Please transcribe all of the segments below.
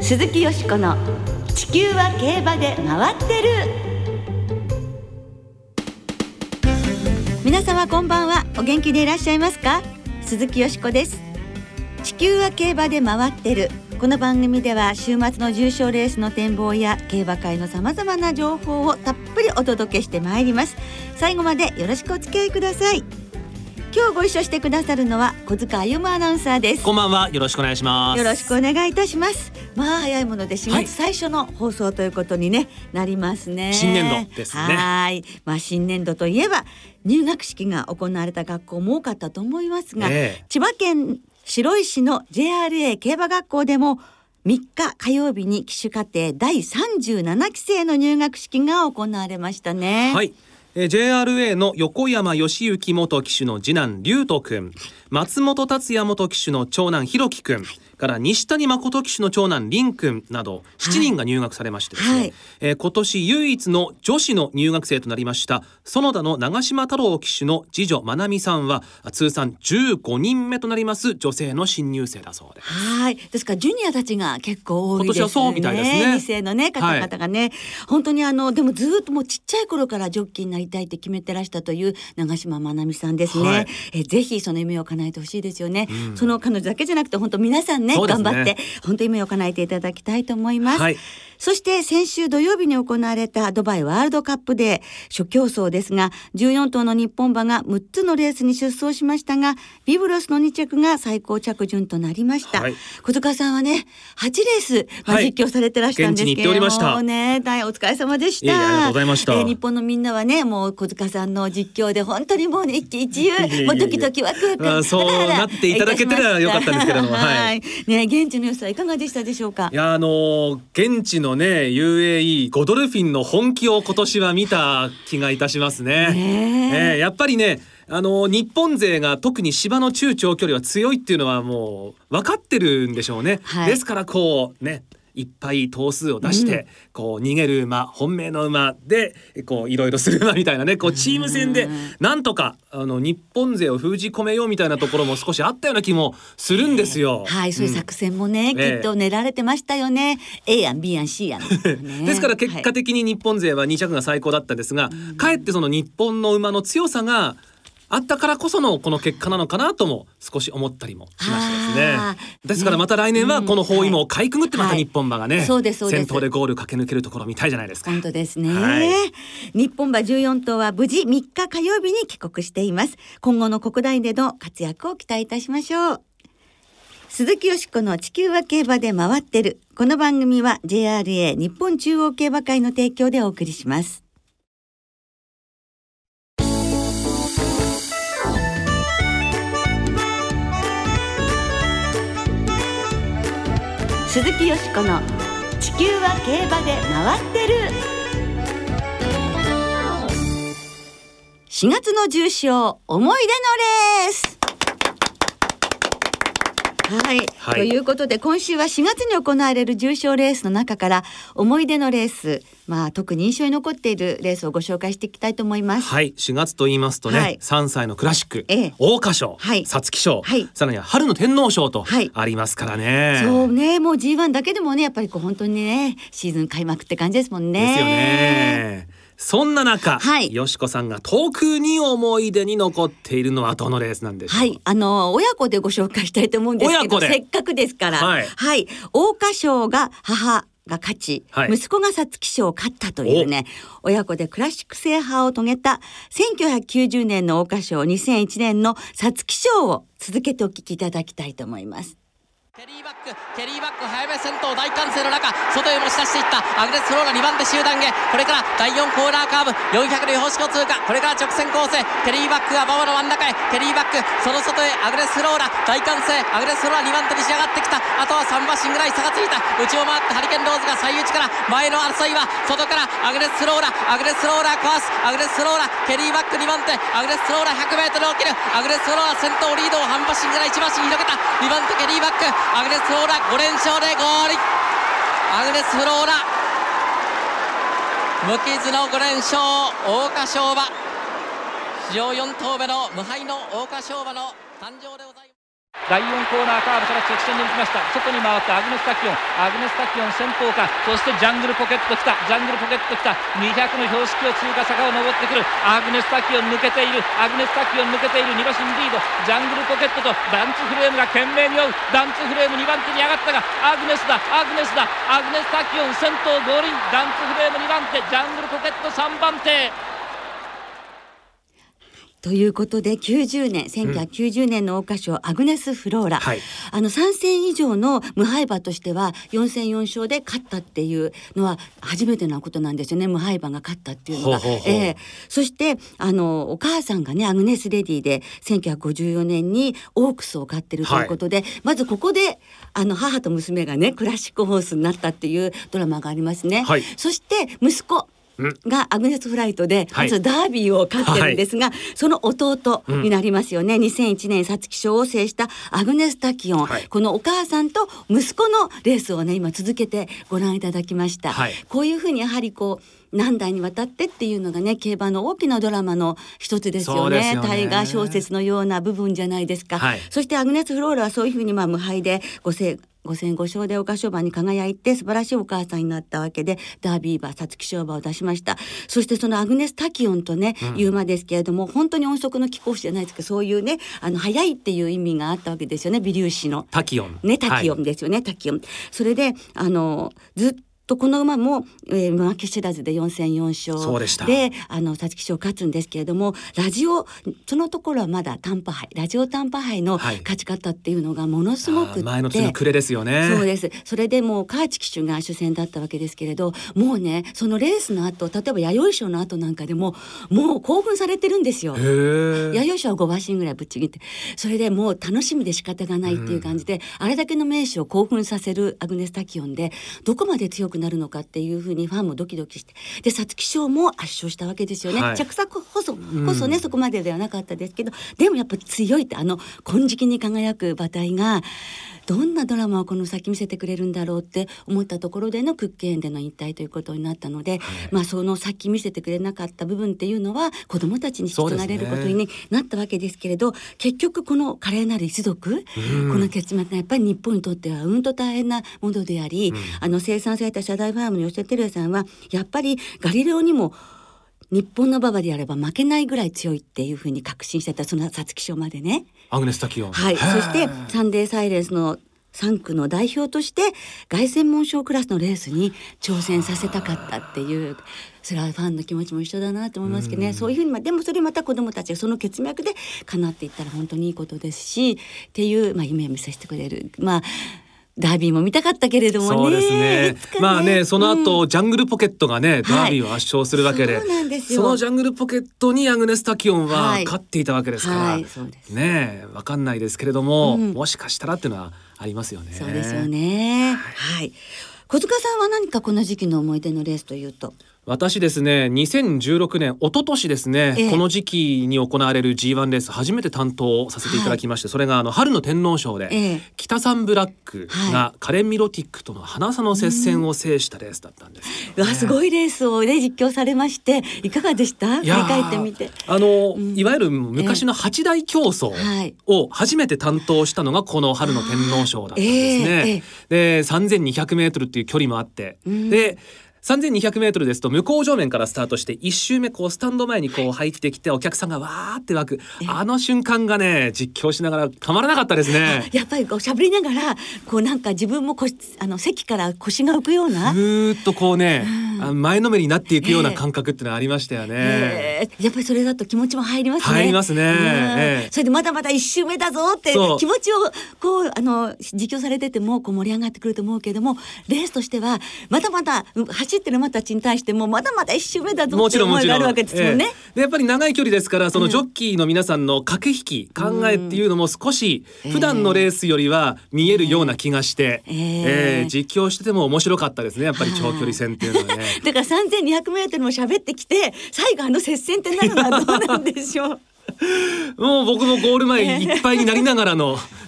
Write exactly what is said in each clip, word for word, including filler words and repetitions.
鈴木よしこの地球は競馬で回ってる。皆様こんばんは。お元気でいらっしゃいますか？鈴木よしこです。地球は競馬で回ってる。この番組では週末の重賞レースの展望や競馬界のさまざまな情報をたっぷりお届けしてまいります。最後までよろしくお付き合いください。今日ご一緒してくださるのは小塚歩アナウンサーです。 こんばんは。よろしくお願いします。 よろしくお願いいたします。まあ早いものでしがつ最初の放送ということに、ね、なりますね。 新年度ですね。 はい、まあ、新年度といえば入学式が行われた学校も多かったと思いますが、えー、千葉県白井市の ジェイアールエー 競馬学校でもみっか火曜日に騎手課程だいさんじゅうななきせいの入学式が行われましたね。 はい、えー、ジェイアールエー の横山義行元騎手の次男龍斗くん、松本達也元騎手の長男弘樹くん、はい、から西谷誠騎手の長男凛くんなどしちにんが入学されましてですね、はい、えー、今年唯一の女子の入学生となりました園田の長島太郎騎手の次女まなみさんは通算じゅうごにんめとなります女性の新入生だそうです。 はい、ですからジュニアたちが結構多いですね。 今年はそうみたいですね。 に世の、ね、方々がね、はい、本当にあのでもずっともうちっちゃい頃からジョッキーになりたいって決めてらしたという長島まなみさんですね、はい、えぜひその夢を叶えてほしいですよね、うん、その彼女だけじゃなくて本当皆さん ね, ね頑張って本当に夢を叶えていただきたいと思います、はい。そして先週土曜日に行われたドバイワールドカップで初競走ですがじゅうよんとうの日本馬がむっつのレースに出走しましたがビブロスのにちゃくが最高着順となりました、はい、小塚さんはねはちレース、まあ、実況されてらしたんですけれども、はい、現地に行っておりました。ね、大お疲れ様でした。 いえいえ、ありがとうございました、 えー、日本のみんなはねもう小塚さんの実況で本当にもう、ね、一喜一憂もうドキドキワクワクあそうなっていただけたらよかったんですけれどもはい、 ね、現地の様子はいかがでしたでしょうか？ いやあのー、現地のね ユーエーイー ゴドルフィンの本気を今年は見た気がいたしますね、ねえー、やっぱりねあの日本勢が特に芝の中長距離は強いっていうのはもう分かってるんでしょうね、はい、ですからこうねいっぱい頭数を出して、うん、こう逃げる馬本命の馬でこういろいろする馬みたいなねこうチーム戦でなんとかあの日本勢を封じ込めようみたいなところも少しあったような気もするんですよ、 えー、はいそういう作戦もね、うん、きっと練られてましたよね、えー、A 案 B 案 C 案、ね、 ですから結果的に日本勢はにちゃくが最高だったんですが、はい、かえってその日本の馬の強さがあったからこそのこの結果なのかなとも少し思ったりもしましたですね。ですからまた来年はこの包囲網をかいくぐってまた日本馬がね、はいはい、先頭でゴール駆け抜けるところ見たいじゃないですか。 本当ですね、はい、日本馬じゅうよんとうは無事みっか火曜日に帰国しています。今後の国内での活躍を期待いたしましょう。鈴木よしこの地球は競馬で回ってる。この番組は ジェイアールエー 日本中央競馬会の提供でお送りします。鈴木よしこの地球は競馬で回ってる。しがつの重賞思い出のレース、はい、はい、ということで今週はしがつに行われる重賞レースの中から思い出のレース、まあ、特に印象に残っているレースをご紹介していきたいと思います。 はい、しがつと言いますとね、はい、さんさいのクラシック、ええ、桜花賞、はい、皐月賞、はい、さらには春の天皇賞とありますからね、 はい、そうねもう ジーワン だけでもねやっぱりこう本当にねシーズン開幕って感じですもんね。 ですよね。そんな中、はい、よしこさんが特に思い出に残っているのはどのレースなんでしょう？はい、 あの親子でご紹介したいと思うんですけどせっかくですから、はいはい、桜花賞が母が勝ち、はい、息子が皐月賞を勝ったというね親子でクラシック制覇を遂げたせんきゅうひゃくきゅうじゅうねんの桜花賞にせんいちねんの皐月賞を続けてお聞きいただきたいと思います。 ケリーバックケリーバック早め先頭大歓声の中外へ持ち出していったアグネスフローラにばん手集団へこれからだいよんコーナーカーブよんひゃくるい方式を通過これから直線構成ケリーバックが馬場の真ん中へケリーバックその外へアグネスフローラ大歓声アグネスフローラにばん手に仕上がってきたあとはさんばんしんぐらい差がついた内を回ってハリケーンローズが最内から前の争いは外からアグネスフローラアグネスフローラかわすアグネスフローラケリーバックにばん手アグネスフローラ ひゃくメートル を切るアグネスフローラ先頭リードを半馬身ぐらいいち馬身広げたにばん手ケリーバックアグネスフローラごれんしょうでゴールアグネスフローラ無傷のごれんしょう桜花賞馬史上よんとうめの無敗の桜花賞馬の誕生でございます。 だいよんコーナーカーブから直線に行きました。外に回ったアグネスタキオン、アグネスタキオン先頭か。そしてジャングルポケット来た、ジャングルポケット来た。にひゃくの標識を通過、坂を登ってくる。アグネスタキオン抜けている、アグネスタキオン抜けている。に馬身リード、ジャングルポケットとダンツフレームが懸命に追う。ダンツフレームにばん手に上がったが、アグネスだアグネスだアグネスタキオン先頭合輪。ダンツフレームにばん手、ジャングルポケットさんばん手。 ということできゅうじゅうねんせんきゅうひゃくきゅうじゅうねんの桜花賞、アグネス・フローラ、 はい、 あのさん戦以上の無敗馬としてはよん戦よん勝で勝ったっていうのは初めてのことなんですよね。無敗馬が勝ったっていうのが。 ほうほうほう、 えー、そしてあのお母さんがねアグネス・レディでせんきゅうひゃくごじゅうよねんにオークスを買ってるということで、はい、まずここであの母と娘がねクラシックホースになったっていうドラマがありますね、はい、そして息子がアグネスフライトでまずダービーを勝ってるんですが、はい、その弟になりますよね、うん、にせんいちねん皐月賞を制したアグネスタキオン、はい、このお母さんと息子のレースをね今続けてご覧いただきました、はい、こういうふうにやはりこう何代にわたってっていうのがね競馬の大きなドラマの一つですよ ね, ですよね大河小説のような部分じゃないですか、はい、そしてアグネスフローラはそういうふうにまあ無敗でごせいご戦ご勝で桜花賞馬に輝いて素晴らしいお母さんになったわけでダービー馬皐月賞馬を出しました。そしてそのアグネスタキオンとね、うん、いう馬ですけれども本当に音速の貴公子じゃないですけどそういうねあの速いっていう意味があったわけですよね。微粒子のタキオンねタキオンですよね、はい、タキオン。それであのずっとこの馬も、えー、負け知らずでよん戦よん勝 で, であの皐月賞を勝つんですけれどもラジオそのところはまだ短波杯ラジオ短波杯の勝ち方っていうのがものすごくって、はい、 前の年の暮れですよね。 そうです。それでもうカーチ騎手が主戦だったわけですけれどもうねそのレースの後例えば弥生賞の後なんかでももう興奮されてるんですよ。弥生賞はご馬身ぐらいぶっちぎってそれでもう楽しみで仕方がないっていう感じで、うん、あれだけの名手を興奮させるアグネスタキオンでどこまで強くなるのかっていうふうにファンもドキドキしてで皐月賞も圧勝したわけですよね、はい、着作こそこそね、うん、そこまでではなかったですけどでもやっぱ強いってあの金色に輝く馬体がどんなドラマをこの先見せてくれるんだろうって思ったところでのクッケーンでの引退ということになったので、はい、まあその先見せてくれなかった部分っていうのは子どもたちに引き継がれることになったわけですけれど、ね、結局この華麗なる一族、うん、この結末がやっぱり日本にとってはうんと大変なものであり、うん、あの生産された社大ファームの吉田照也さんはやっぱりガリレオにも日本の馬場であれば負けないぐらい強いっていうふうに確信してたその皐月賞までねアグネスタキオン、 はい、そしてサンデーサイレンスのさん区の代表として凱旋門賞クラスのレースに挑戦させたかったっていうそれはファンの気持ちも一緒だなと思いますけどね。そういうふうにでもそれまた子どもたちがその血脈で叶っていったら本当にいいことですしっていう、まあ、夢を見させてくれるまあダービーも見たかったけれどもね。 そうですね。ねまあねその後、うん、ジャングルポケットがねダービーを圧勝するわけで、はい、そうなんですよ。そのジャングルポケットにアグネスタキオンは勝っていたわけですから、はいはい、そうですねわかんないですけれども、うん、もしかしたらっていうのはありますよね。 そうですよね、はいはい、小塚さんは何かこの時期の思い出のレースというと。 私ですねにせんじゅうろくねん一昨年ですね、ええ、この時期に行われる ジーワン レース初めて担当させていただきまして、はい、それがあの春の天皇賞で、ええ、北サンブラックがカレン・ミロティックとの花差の接戦を制したレースだったんですよね、 うん、わすごいレースを、ね、実況されましていかがでした？振り返ってみてあの、うん、いわゆる昔の八大競争を初めて担当したのがこの春の天皇賞だったんですね、えええ、でさんぜんにひゃくメートルっていう距離もあって、うん、でさんぜんにひゃくメートルですと向こう上面からスタートしていち周目こうスタンド前にこう入ってきてお客さんがわーって湧くあの瞬間がね実況しながらたまらなかったですね。 やっぱりこう喋りながらこうなんか自分もこあの席から腰が浮くようなずーっとこうね、うん、前のめりになっていくような感覚ってのはありましたよね、 えー、やっぱりそれだと気持ちも入りますね。 入りますね、えー、 それでまだまだいち周目だぞって気持ちをこうあの実況されててもこう盛り上がってくると思うけどもレースとしてはまだまだ走ってる馬たちに対してもまだまだ一周目だぞって思いがあるわけですもんね。 えー、でやっぱり長い距離ですからそのジョッキーの皆さんの駆け引き、うん、考えっていうのも少し普段のレースよりは見えるような気がして、えーえー、実況してても面白かったですねやっぱり長距離戦っていうのはね。 だからさんぜんにひゃくメートルも喋ってきて最後あの接戦ってなるのはどうなんでしょう。 もう僕もゴール前いっぱいになりながらの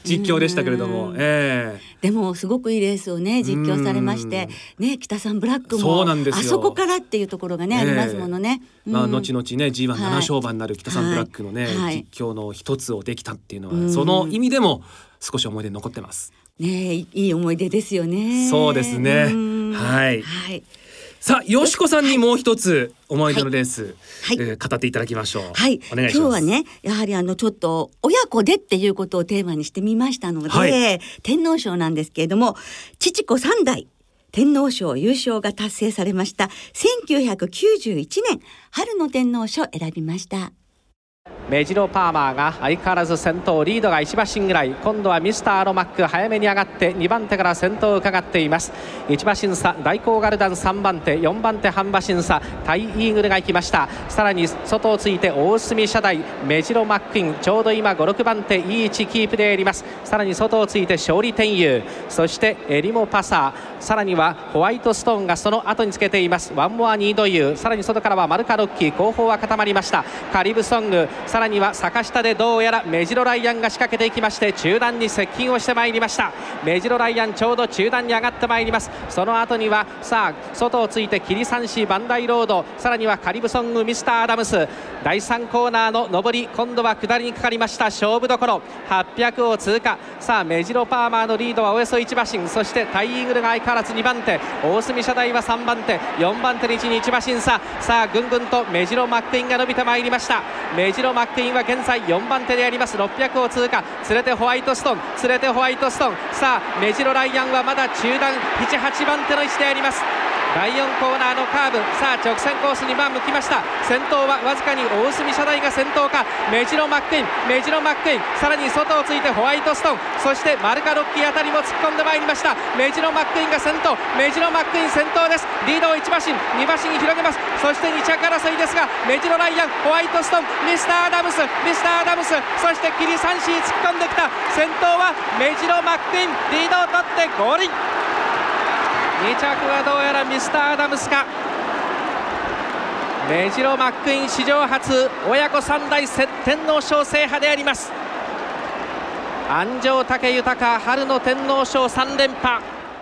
実況でしたけれども、えー、でもすごくいいレースをね実況されまして、ね、北さんブラックもそうなんですよ、 あそこからっていうところがね、えー、ありますものね、 まあ、後々ね ジーワンなな 勝馬になる北さんブラックのね、はい、実況の一つをできたっていうのは、はい、その意味でも少し思い出に残ってますね。いい思い出ですよね。 そうですね、はい、はい、さあよしこさんにもう一つ思い出のレース、はいえー、語っていただきましょう。 はい、 お願いします。 今日はねやはりあのちょっと親子でっていうことをテーマにしてみましたので、はい、天皇賞なんですけれども父子三代天皇賞優勝が達成されましたせんきゅうひゃくきゅうじゅういちねん春の天皇賞を選びました。 メジロパーマーが相変わらず先頭、リードがいち馬身ぐらい、今度はミスターアロマック早めに上がってにばん手から先頭を伺っています。いち馬身差大甲ガルダンさんばん手、よんばん手半馬身差タイイーグルが行きました。さらに外をついて大隅社大メジロマックインちょうど今ご、ろくばん手いい位置キープであります。さらに外をついて勝利天佑、そしてエリモパサー、さらにはホワイトストーンがその後につけています。ワンモアニードユー、さらに外からはマルカロッキー、後方は固まりました。カリブソング、さらには坂下でどうやらメジロライアンが仕掛けていきまして中段に接近をしてまいりました。メジロライアンちょうど中段に上がってまいります。その後にはさあ外をついてキリサンシーバンダイロード、さらにはカリブソングミスターアダムス、だいさんコーナーの上り今度は下りにかかりました。勝負どころはっぴゃくを通過。さあメジロパーマーのリードはおよそいち馬身、そしてタイイーグルが相変わらずにばん手、大隅社大はさんばん手、よんばん手にいち馬身差。さあぐんぐんとメジロマックインが伸びてまいりました。メジロマックインは現在よんばん手であります。ろっぴゃくを通過、連れてホワイトストーン、連れてホワイトストーン、さあメジロライアンはまだ中段なな、はちばん手の位置であります。だいよんコーナーのカーブ、さあ直線コースにまあ向きました。先頭はわずかに大隅社大が先頭か。メジロマックイン、メジロマックイン、さらに外をついてホワイトストーン、そしてマルカロッキーあたりも突っ込んでまいりました。メジロマックインが先頭、メジロマックイン先頭です。リードをいち馬身に馬身に広げます。そしてに着争いですがメジロライアン、ホワイトストーン、ミスターアダムス、ミスターアダムス、そしてキリサンシー突っ込んできた。先頭はメジロマックイン、リードを取ってゴールイン。に着はどうやらミスターアダムスか。メジロマックイン史上初親子三代天皇賞制覇であります。安城武豊春の天皇賞さん連覇。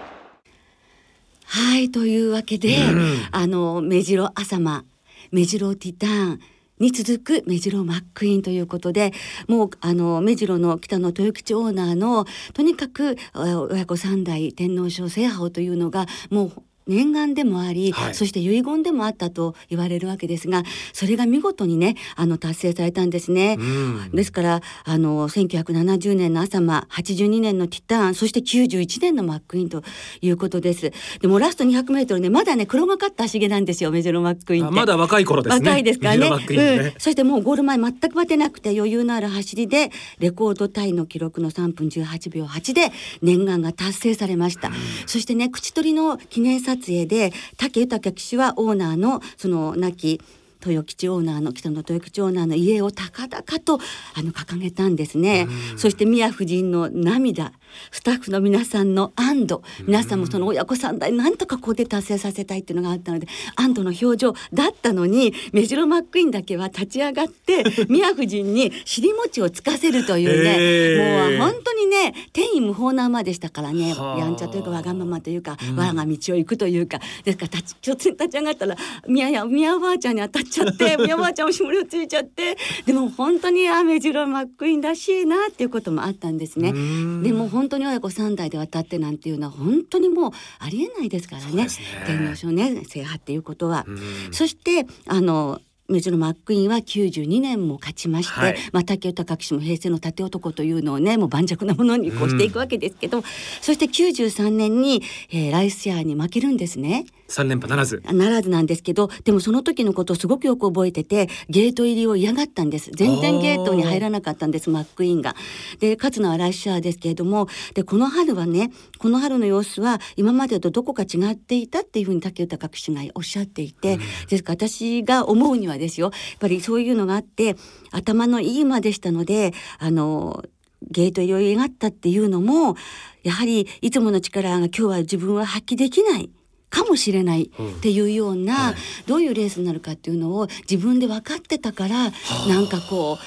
はいというわけで、うん、あのメジロアサマ、メジロティターンに続くメジロマックイーンということで、もうあのメジロの北野豊吉オーナーのとにかく親子三代天皇賞制覇をというのがもう念願でもあり、はい、そして遺言でもあったと言われるわけですが、それが見事にねあの達成されたんですね。ですからあのせんきゅうひゃくななじゅうねんのアサマ、はちじゅうにねんのティターン、そしてきゅうじゅういちねんのマックイーンということです。でもラストにひゃくメートルね、まだね黒がかった足毛なんですよ、メジロマックイーンって。 まだ若い頃ですね。 若いですからね。 ね、うん、 そしてもうゴール前全く待てなくて余裕のある走りでレコードタイの記録のさんぷんじゅうはちびょうはちで念願が達成されました。そしてね口取りの記念撮影で武豊騎手はオーナーのその亡き豊吉オーナーの北野豊吉オーナーの家を高々とあの掲げたんですね。そして宮夫人の涙、スタッフの皆さんの安堵、皆さんもその親子三代なんとかここで達成させたいっていうのがあったので安堵の表情だったのに、メジロマックイーンだけは立ち上がって宮夫人に尻餅をつかせるというね、えー、もう本当にね天衣無縫な馬でしたからね、やんちゃというかわがままというか、うん、我が道を行くというかですから立ち突然立ち上がったら宮や宮おばあちゃんに当たっちゃって宮おばあちゃんもしもりをついちゃって、でも本当にあメジロマックイーンらしいなっていうこともあったんですね。でも本当に親子三代で渡ってなんていうのは本当にもうありえないですから ね, ね天皇賞ね制覇っていうことは。そしてあのメジロマックイーンはきゅうじゅうにねんも勝ちまして、はい、まあ、武豊騎手も平成の盾男というのをねもう盤石なものにこうしていくわけですけど、うん、そしてきゅうじゅうさんねんに、えー、ライスシェアに負けるんですね。 さん連覇ならずならずなんですけど、でもその時のことをすごくよく覚えててゲート入りを嫌がったんです。全然ゲートに入らなかったんですマックイーンが。で勝つのはライスシェアですけれども、でこの春はねこの春の様子は今までとどこか違っていたっていうふうに武豊騎手がおっしゃっていて、うん、ですから私が思うにはですよ、やっぱりそういうのがあって頭のいい馬でしたので、あのゲート入りを嫌がったっていうのもやはりいつもの力が今日は自分は発揮できないかもしれないっていうような、うんはい、どういうレースになるかっていうのを自分で分かってたから、はあ、なんかこう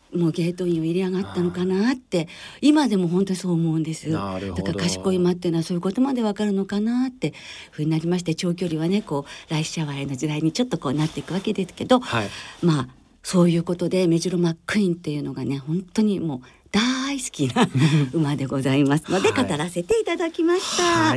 もうゲートインを入れ上がったのかなって今でも本当にそう思うんです。 なるほど。 だから賢い馬っていうのはそういうことまでわかるのかなってふうになりまして、長距離はねこうライスシャワーへの時代にちょっとこうなっていくわけですけど、 はい、 まあそういうことでメジロマックイーンっていうのがね本当にもう大好きな馬でございますので語らせていただきました、 はい、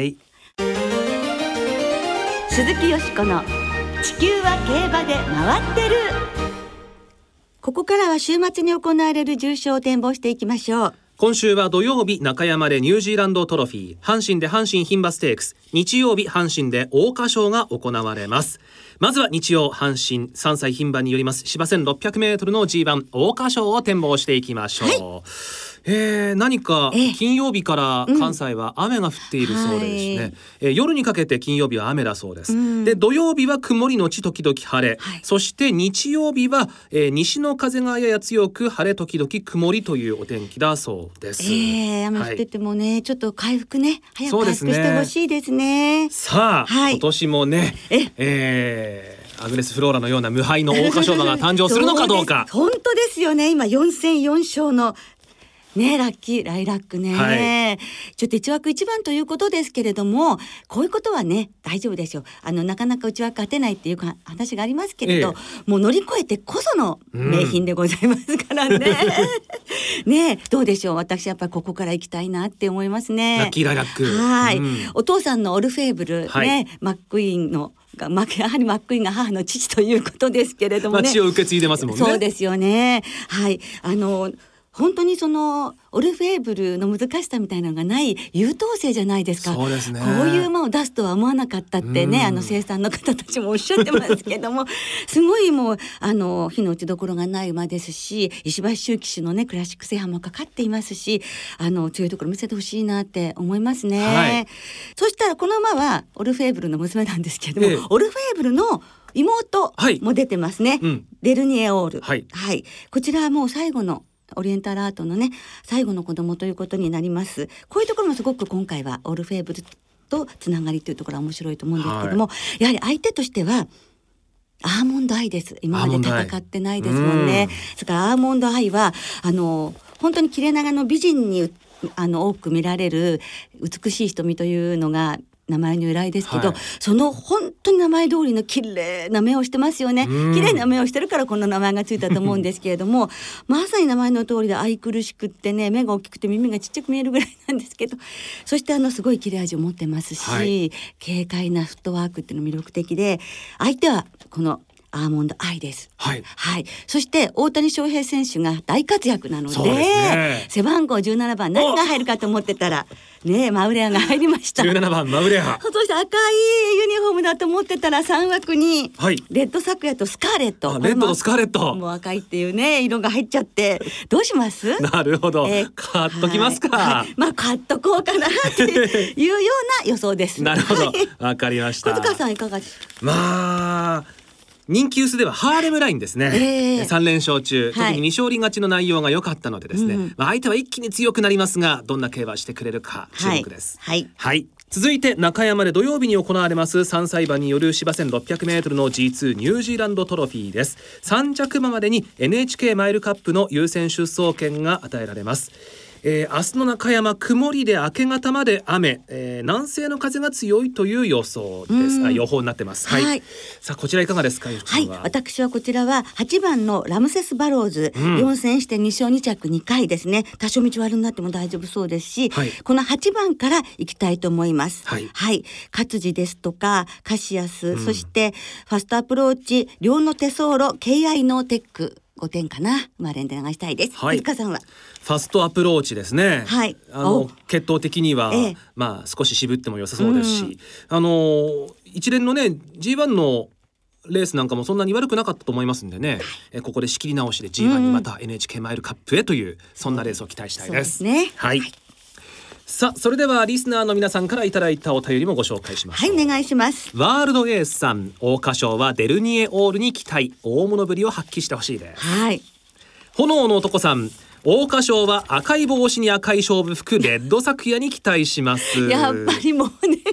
鈴木よしこの地球は競馬で回ってる。ここからは週末に行われる重賞を展望していきましょう。 今週は土曜日中山でニュージーランドトロフィー、阪神で阪神牝馬ステークス、日曜日阪神で桜花賞が行われます。まずは日曜阪神さんさい牝馬によります芝 せんろっぴゃくメートル の ジーワン 桜花賞を展望していきましょう、はい、えー、何か金曜日から関西は雨が降っているそうですね、うん、はい、えー、夜にかけて金曜日は雨だそうです、うん、で土曜日は曇りのち時々晴れ、はい、そして日曜日は、えー、西の風がやや強く晴れ時々曇りというお天気だそうです。 えー、雨降っててもね、はい、ちょっと回復ね早く回復してほしいですね。 さあ、はい、今年もねえ、えー、アグネスフローラのような無敗の桜花賞馬が誕生するのかどうか本当ですよね。今よん戦よん勝のね、ラッキーライラックね、はい、ちょっと一枠一番ということですけれども、こういうことはね大丈夫ですよ。あのなかなか内枠勝てないっていうか話がありますけれど、ええ、もう乗り越えてこその名品でございますからね、うん、ね、どうでしょう。私やっぱりここから行きたいなって思いますね。 ラッキーライラック、 はい、うん、お父さんのオルフェーブル、はい、ね、マックイーンのやはりマックイーンが母の父ということですけれどもね、 まあ、血を受け継いでますもんね。 そうですよね。はい、あの本当にそのオルフェーブルの難しさみたいなのがない優等生じゃないですか。 そうですね。 こういう馬を出すとは思わなかったってね、あの生産の方たちもおっしゃってますけどもすごいもうあの火の打ちどころがない馬ですし、石橋周騎手のねクラシック制覇もかかっていますし、あの強いところ見せてほしいなって思いますね、はい、そしたらこの馬はオルフェーブルの娘なんですけども、ええ、オルフェーブルの妹も出てますね、はい、うん、デルニエオール、はいはい、こちらはもう最後のオリエンタルアートのね最後の子供ということになります。こういうところもすごく今回はオルフェーブルとつながりというところは面白いと思うんですけども、はい、やはり相手としてはアーモンドアイです。今まで戦ってないですもんね。それからアーモンドアイはあの本当に切れ長の美人にあの多く見られる美しい瞳というのが名前の由来ですけど、はい、その本当に名前通りの綺麗な目をしてますよね。綺麗な目をしてるからこの名前がついたと思うんですけれどもまさに名前の通りで愛くるしくってね、目が大きくて耳がちっちゃく見えるぐらいなんですけど、そしてあのすごい切れ味を持ってますし、はい、軽快なフットワークっていうの魅力的で、相手はこのアーモンドアイです、はいはい、そして大谷翔平選手が大活躍なの で, で、ね、背番号じゅうななばん何が入るかと思ってたらね、マウレアが入りました。 じゅうななばんマウレア、 そして赤いユニフォームだと思ってたらさん枠にレッドサクヤとスカーレット、 はい、レッドとスカーレット、 もう赤いっていうね色が入っちゃってどうします？ なるほど、えー、買っときますか、はいはい、 まあ買っとこうかなっていうような予想です。 なるほど、わかりました。 小塚さんいかがですか？ まあ人気薄ではハーレムラインですね、えー、さん連勝中、特にに勝利勝ちの内容が良かったのでですね、うん、まあ、相手は一気に強くなりますがどんな競馬してくれるか注目です、はいはいはい、続いて中山で土曜日に行われますさんさい馬による芝 せんろっぴゃくメートル の ジーツー ニュージーランドトロフィーです。さん着馬までに エヌエイチケー マイルカップの優先出走権が与えられます。えー、明日の中山曇りで明け方まで雨、えー、南西の風が強いという予想です。あ、予報になってます、はいはい、さあこちらいかがですか？ はい、私はこちらははちばんのラムセスバローズ、うん、よん戦してに勝に着にかいですね。多少道悪になっても大丈夫そうですし、はい、このはちばんから行きたいと思います、はいはい、勝地ですとかカシアス、うん、そしてファストアプローチ両の手走路 ケーアイ ノーテックごてんかな、マレンで流したいです。はい、塚さんはファストアプローチですね、はい、あの血統的には、ええ、まあ少し渋っても良さそうですし、うん、あの一連のね ジーワン のレースなんかもそんなに悪くなかったと思いますんでね、えここで仕切り直しで ジーワン にまた エヌエイチケー マイルカップへという、うん、そんなレースを期待したいです。 そうですね、 はい、はい、さあそれではリスナーの皆さんからいただいたお便りもご紹介します。 はい、お願いします。 ワールドエースさん、桜花賞はデルニエオールに期待、大物ぶりを発揮してほしいです。 はい、 炎の男さん、桜花賞は赤い帽子に赤い勝負服レッドサクヤに期待します。 やっぱりもうね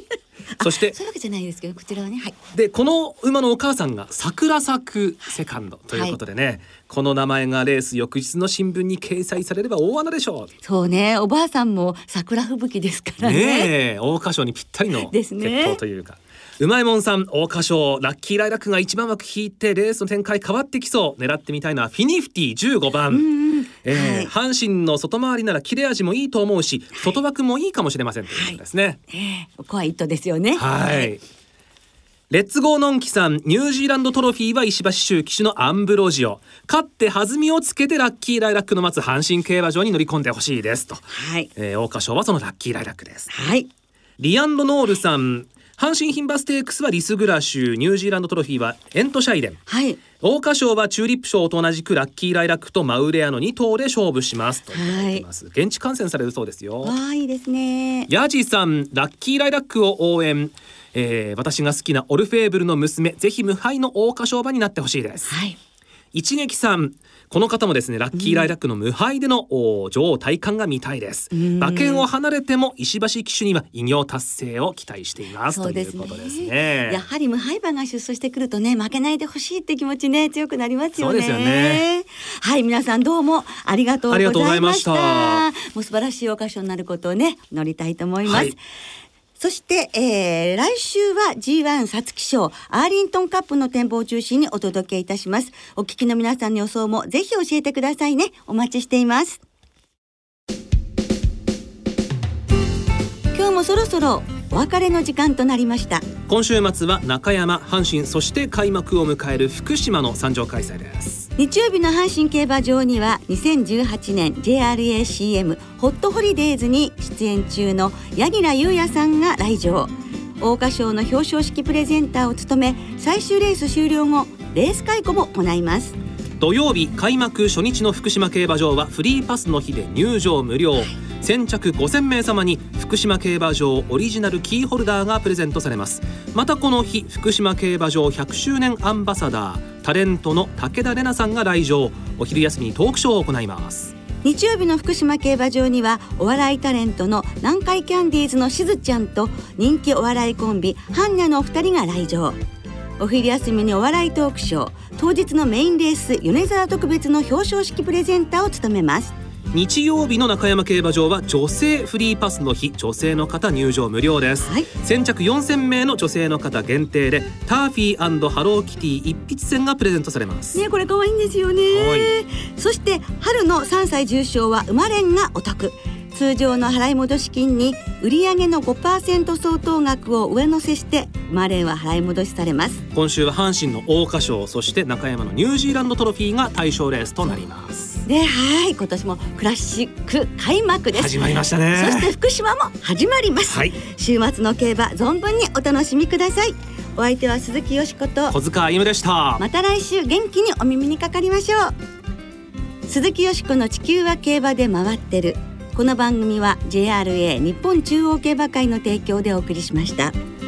そしてそういうわけじゃないですけど、こちらはね、はい、 でこの馬のお母さんが桜咲くセカンドということでね、はい、この名前がレース翌日の新聞に掲載されれば大穴でしょう。 そうね、おばあさんも桜吹雪ですからね。 ねえ、桜花賞にぴったりの決闘というか、 ね、 うまいもんさん桜花賞ラッキーライラックが一番枠引いてレースの展開変わってきそう。狙ってみたいのはフィニフティじゅうごばん、うん、えーはい、阪神の外回りなら切れ味もいいと思うし、はい、外枠もいいかもしれませんということですね、はい、 えー、ここは一頭ですよね。 はい、はい、レッツゴーのんきさん、ニュージーランドトロフィーは石橋周騎手のアンブロジオ、勝って弾みをつけてラッキーライラックの待つ阪神競馬場に乗り込んでほしいですと、はい、えー、桜花賞はそのラッキーライラックです。 はい、 リアンドノールさん、阪神牝馬ステークスはリスグラシュ、ニュージーランドトロフィーはエントシャイデン、はい、桜花賞はチューリップ賞と同じくラッキーライラックとマウレアのに頭で勝負しますといただいてます、はい、現地観戦されるそうですよ。 わー、いいですね。 ヤジさん、ラッキーライラックを応援、えー、私が好きなオルフェーブルの娘、ぜひ無敗の桜花賞馬になってほしいです、はい、一撃さん、この方もですねラッキーライラックの無敗での、うん、女王体感が見たいです。馬券を離れても石橋騎手には偉業達成を期待しています、ということですね。 やはり無敗馬が出走してくるとね、負けないでほしいって気持ちね強くなりますよね。 そうですよね。 はい、皆さんどうもありがとうございました。もう素晴らしい桜花賞になることをね乗りたいと思います、はい。そして、えー、来週は ジーワン 皐月賞アーリントンカップの展望を中心にお届けいたします。お聞きの皆さんの予想もぜひ教えてくださいね。お待ちしています。今日もそろそろお別れの時間となりました。 今週末は中山、阪神、そして開幕を迎える福島の参上開催です。 日曜日の阪神競馬場にはにせんじゅうはちねん ジェイアールエーシーエム ホットホリデーズに出演中の柳楽優弥さんが来場。桜花賞の表彰式プレゼンターを務め、最終レース終了後レース回顧も行います。 土曜日開幕初日の福島競馬場はフリーパスの日で入場無料、はい、先着ごせんめい様に福島競馬場オリジナルキーホルダーがプレゼントされます。またこの日福島競馬場ひゃくしゅうねんアンバサダータレントの武田玲奈さんが来場。お昼休みにトークショーを行います。 日曜日の福島競馬場にはお笑いタレントの南海キャンディーズのしずちゃんと人気お笑いコンビハンニャのお二人が来場。お昼休みにお笑いトークショー、当日のメインレース米沢特別の表彰式プレゼンターを務めます。 日曜日の中山競馬場は女性フリーパスの日、女性の方入場無料です、はい、先着よんせんめいの女性の方限定でターフィー&ハローキティ一筆箋がプレゼントされますね。これ可愛いんですよね。そして春のさんさい重賞は馬連がお得。通常の払い戻し金に売上の ごパーセント 相当額を上乗せして馬連は払い戻しされます。 今週は阪神の桜花賞、そして中山のニュージーランドトロフィーが対象レースとなりますね。はい、今年もクラシック開幕です。 始まりましたね。 そして福島も始まります、はい、週末の競馬存分にお楽しみください。お相手は鈴木よしこと小塚歩夢でした。 また来週元気にお耳にかかりましょう。鈴木よしこの地球は競馬で回ってる。この番組は ジェイアールエー 日本中央競馬会の提供でお送りしました。